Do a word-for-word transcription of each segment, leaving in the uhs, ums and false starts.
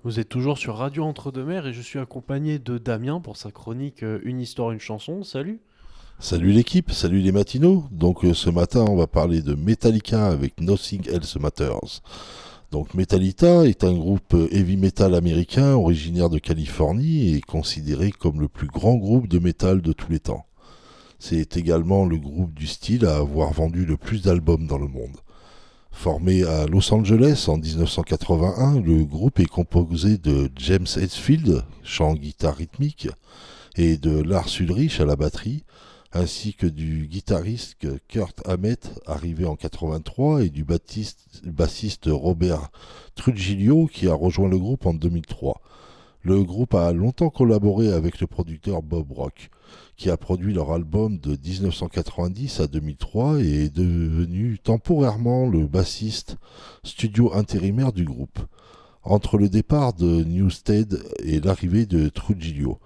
Vous êtes toujours sur Radio Entre-deux-Mers et je suis accompagné de Damien pour sa chronique euh, Une histoire, une chanson. Salut. Salut l'équipe, salut les matinos. Donc euh, ce matin, on va parler de Metallica avec Nothing Else Matters. Donc Metallica est un groupe euh, heavy metal américain originaire de Californie et considéré comme le plus grand groupe de métal de tous les temps. C'est également le groupe du style à avoir vendu le plus d'albums dans le monde. Formé à Los Angeles en dix-neuf cent quatre-vingt-un, le groupe est composé de James Hetfield, chant guitare rythmique, et de Lars Ulrich à la batterie, ainsi que du guitariste Kurt Hammett arrivé en quatre-vingt-trois et du bassiste, bassiste Robert Trujillo qui a rejoint le groupe en deux mille trois. Le groupe a longtemps collaboré avec le producteur Bob Rock, qui a produit leur album de dix-neuf cent quatre-vingt-dix à deux mille trois et est devenu temporairement le bassiste studio intérimaire du groupe, entre le départ de Newsted et l'arrivée de Trujillo.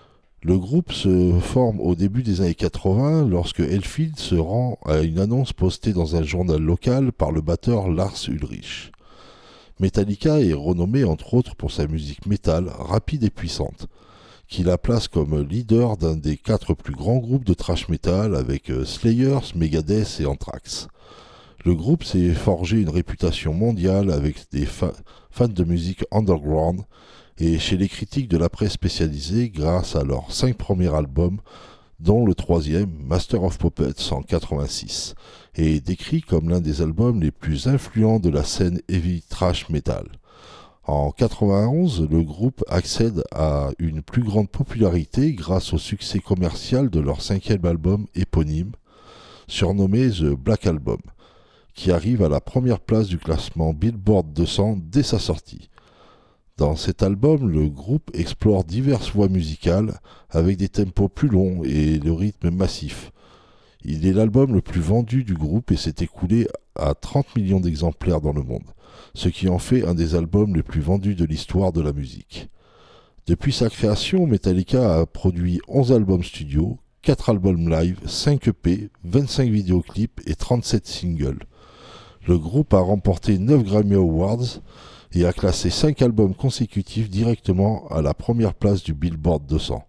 Le groupe se forme au début des années quatre-vingts lorsque Hetfield se rend à une annonce postée dans un journal local par le batteur Lars Ulrich. Metallica est renommé entre autres pour sa musique métal rapide et puissante, qui la place comme leader d'un des quatre plus grands groupes de thrash metal avec Slayer, Megadeth et Anthrax. Le groupe s'est forgé une réputation mondiale avec des fa- fans de musique underground et chez les critiques de la presse spécialisée grâce à leurs cinq premiers albums, dont le troisième, Master of Puppets en quatre-vingt-six, est décrit comme l'un des albums les plus influents de la scène heavy thrash metal. En quatre-vingt-onze, le groupe accède à une plus grande popularité grâce au succès commercial de leur cinquième album éponyme, surnommé The Black Album, qui arrive à la première place du classement Billboard deux cents dès sa sortie. Dans cet album, le groupe explore diverses voies musicales avec des tempos plus longs et le rythme massif. Il est l'album le plus vendu du groupe et s'est écoulé à trente millions d'exemplaires dans le monde, ce qui en fait un des albums les plus vendus de l'histoire de la musique. Depuis sa création, Metallica a produit onze albums studio, quatre albums live, cinq E P, vingt-cinq vidéoclips et trente-sept singles. Le groupe a remporté neuf Grammy Awards et a classé cinq albums consécutifs directement à la première place du Billboard deux cents.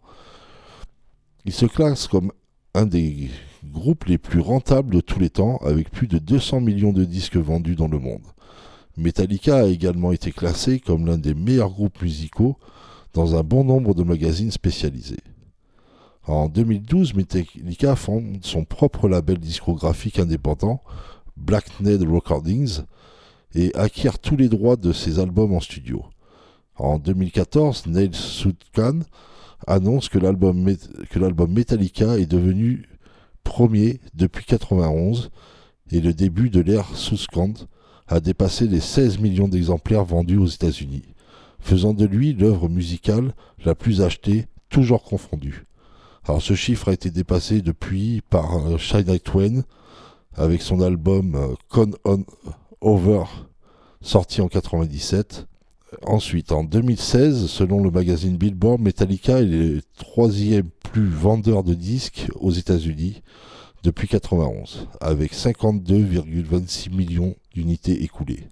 Il se classe comme un des groupes les plus rentables de tous les temps avec plus de deux cents millions de disques vendus dans le monde. Metallica a également été classé comme l'un des meilleurs groupes musicaux dans un bon nombre de magazines spécialisés. En deux mille douze, Metallica fonde son propre label discographique indépendant, Black Knight Recordings, et acquiert tous les droits de ses albums en studio. En deux mille quatorze, Neil Sedaka annonce que l'album, que l'album Metallica est devenu premier depuis quatre-vingt-onze et le début de l'ère Sedaka a dépassé les seize millions d'exemplaires vendus aux États-Unis, faisant de lui l'œuvre musicale la plus achetée, toujours confondue. Alors ce chiffre a été dépassé depuis par euh, Shania Twain avec son album euh, Come On Over, sorti en quatre-vingt-dix-sept. Ensuite, en deux mille seize, selon le magazine Billboard, Metallica est le troisième plus vendeur de disques aux États-Unis depuis quatre-vingt-onze, avec cinquante-deux virgule vingt-six millions d'unités écoulées.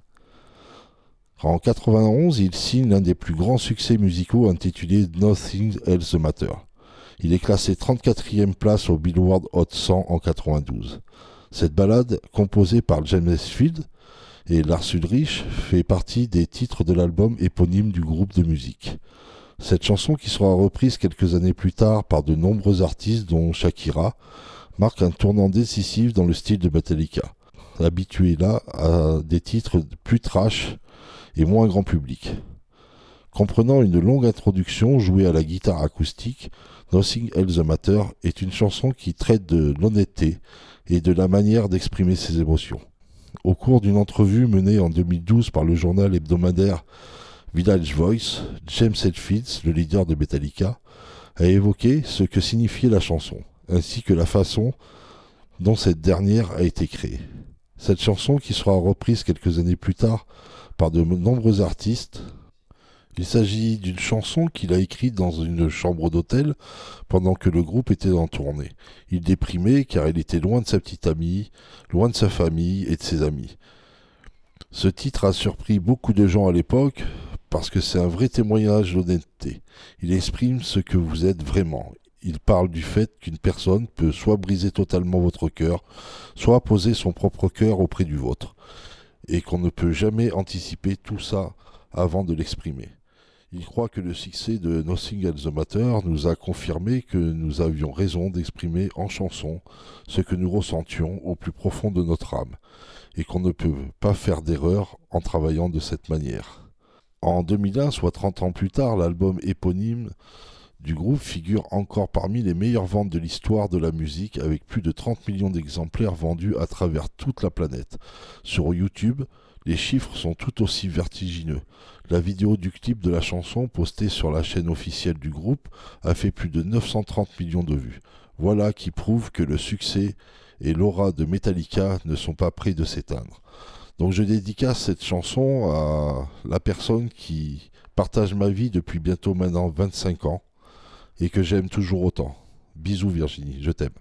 En quatre-vingt-onze, il signe l'un des plus grands succès musicaux intitulé Nothing Else Matters. Il est classé trente-quatrième place au Billboard Hot cent en quatre-vingt-douze. Cette ballade, composée par James Hetfield et Lars Ulrich, fait partie des titres de l'album éponyme du groupe de musique. Cette chanson, qui sera reprise quelques années plus tard par de nombreux artistes dont Shakira, marque un tournant décisif dans le style de Metallica, habitué là à des titres plus trash et moins grand public. Comprenant une longue introduction jouée à la guitare acoustique, Nothing Else Matters est une chanson qui traite de l'honnêteté et de la manière d'exprimer ses émotions. Au cours d'une entrevue menée en deux mille douze par le journal hebdomadaire Village Voice, James Hetfield, le leader de Metallica, a évoqué ce que signifiait la chanson, ainsi que la façon dont cette dernière a été créée. Cette chanson, qui sera reprise quelques années plus tard par de nombreux artistes, il s'agit d'une chanson qu'il a écrite dans une chambre d'hôtel pendant que le groupe était en tournée. Il déprimait car il était loin de sa petite amie, loin de sa famille et de ses amis. Ce titre a surpris beaucoup de gens à l'époque parce que c'est un vrai témoignage d'honnêteté. Il exprime ce que vous êtes vraiment. Il parle du fait qu'une personne peut soit briser totalement votre cœur, soit poser son propre cœur auprès du vôtre, et qu'on ne peut jamais anticiper tout ça avant de l'exprimer. Il croit que le succès de Nothing Else Matters nous a confirmé que nous avions raison d'exprimer en chanson ce que nous ressentions au plus profond de notre âme, et qu'on ne peut pas faire d'erreur en travaillant de cette manière. En deux mille un, soit trente ans plus tard, l'album éponyme du groupe figure encore parmi les meilleures ventes de l'histoire de la musique, avec plus de trente millions d'exemplaires vendus à travers toute la planète. Sur YouTube, les chiffres sont tout aussi vertigineux. La vidéo du clip de la chanson, postée sur la chaîne officielle du groupe, a fait plus de neuf cent trente millions de vues. Voilà qui prouve que le succès et l'aura de Metallica ne sont pas près de s'éteindre. Donc je dédicace cette chanson à la personne qui partage ma vie depuis bientôt maintenant vingt-cinq ans et que j'aime toujours autant. Bisous Virginie, je t'aime.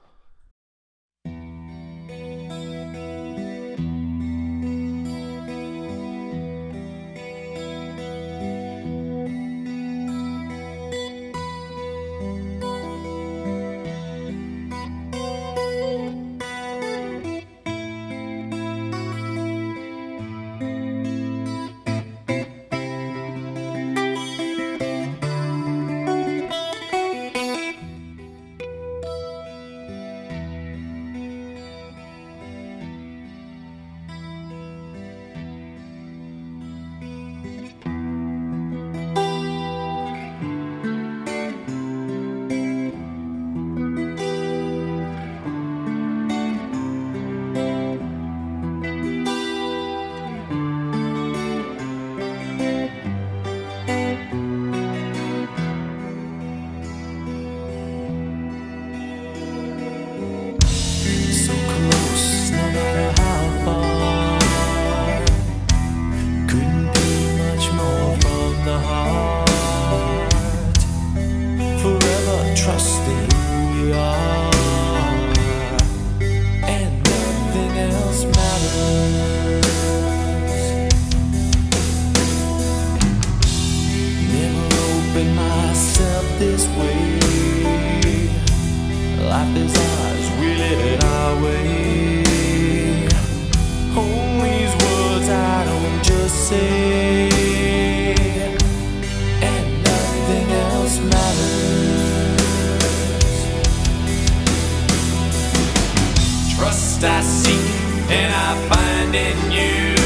I seek and I find in you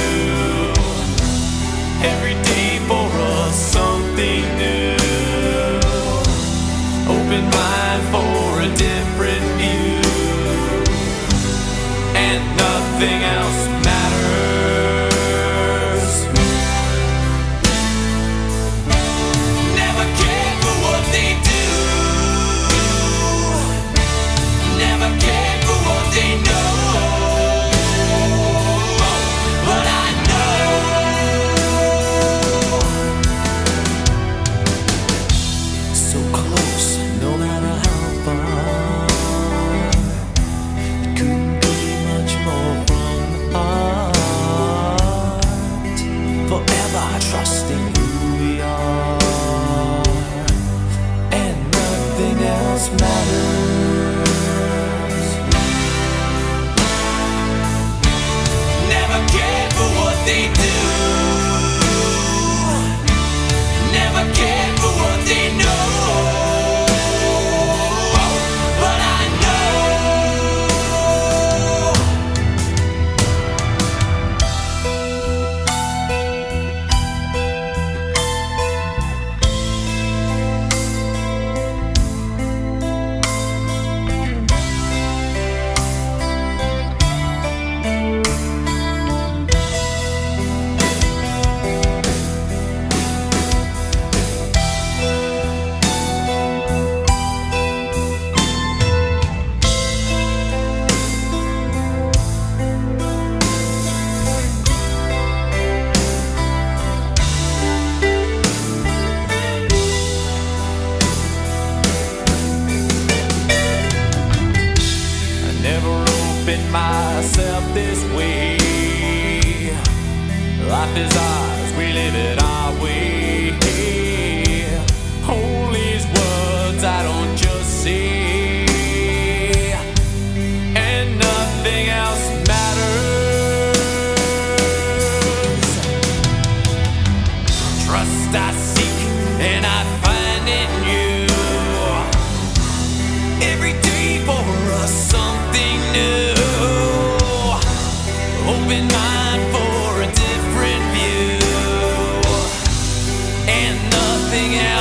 every day for us something new. Open mind for a different view, and nothing else matters. Never cared for what they do, never cared for what they know. Trusting who we are, and nothing else matters. Never cared for what they do, never cared for what they know. But I myself this way. Life is ours. we live it our way. Hold these words I don't just say, and nothing else matters. Trust I seek and I find in you. Every day for us something new. Open mind for a different view, and nothing else